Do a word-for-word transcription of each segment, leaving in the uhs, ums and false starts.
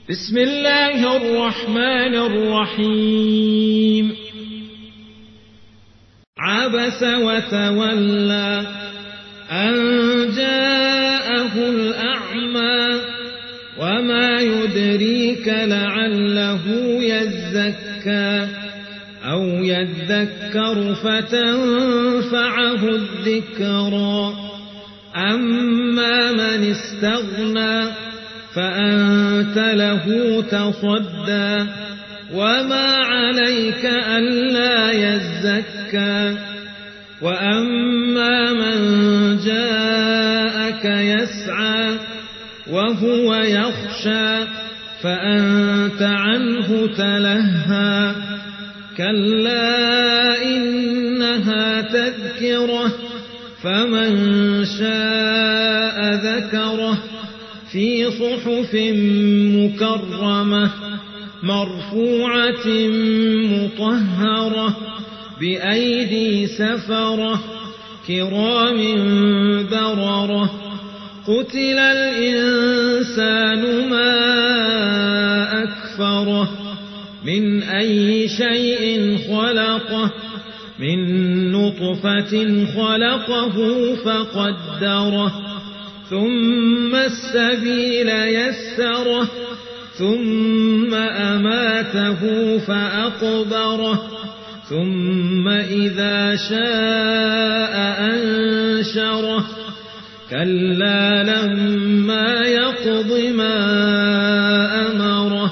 بسم الله الرحمن الرحيم عبس وتولى أن جاءه الأعمى وما يدريك لعله يزكى أو يذكر فتنفعه الذكرى أما من استغنى فأنت له تصدى وما عليك ألا يزكى وأما من جاءك يسعى وهو يخشى فأنت عنه تلهى كلا إنها تذكرة فمن شاء ذكره في صحف مكرمة مرفوعة مطهرة بأيدي سفرة كرام بررة قتل الإنسان ما أكفره من أي شيء خلقه من نطفة خلقه فقدره ثم السبيل يسره ثم أماته فأقبره ثم إذا شاء أنشره كلا لما يقض ما أمره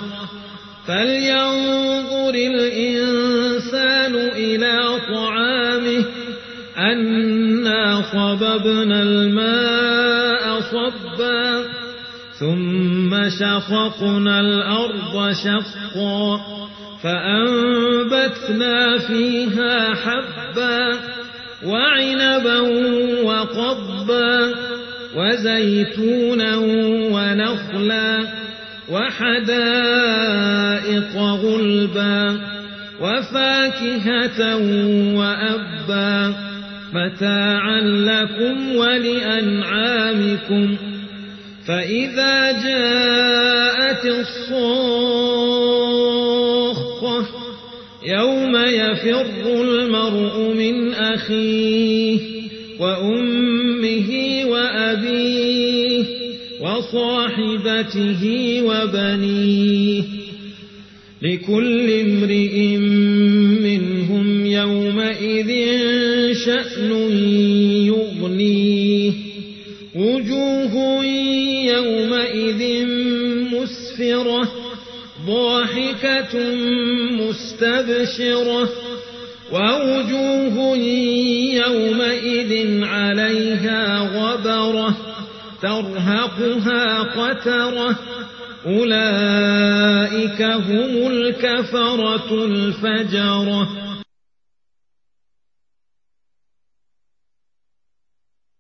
فلينظر الإنسان إلى طعامه أنا صببنا الماء صبا ثم شققنا الأرض شقا فأنبتنا فيها حبا وعنبا وقضبا وزيتونا ونخلا وحدائق غلبا وفاكهة وأبا متاعا لكم ولأنعامكم فإذا جاءت الصاخة يوم يفر المرء من أخيه وأمه وأبيه وصاحبته وبنيه لكل امرئ منهم يومئذ شأن يغنيه وجوه يومئذ مسفرة ضاحكة مستبشرة ووجوه يومئذ عليها غبرة ترهقها قترة أولئك هم الكفرة الفجرة.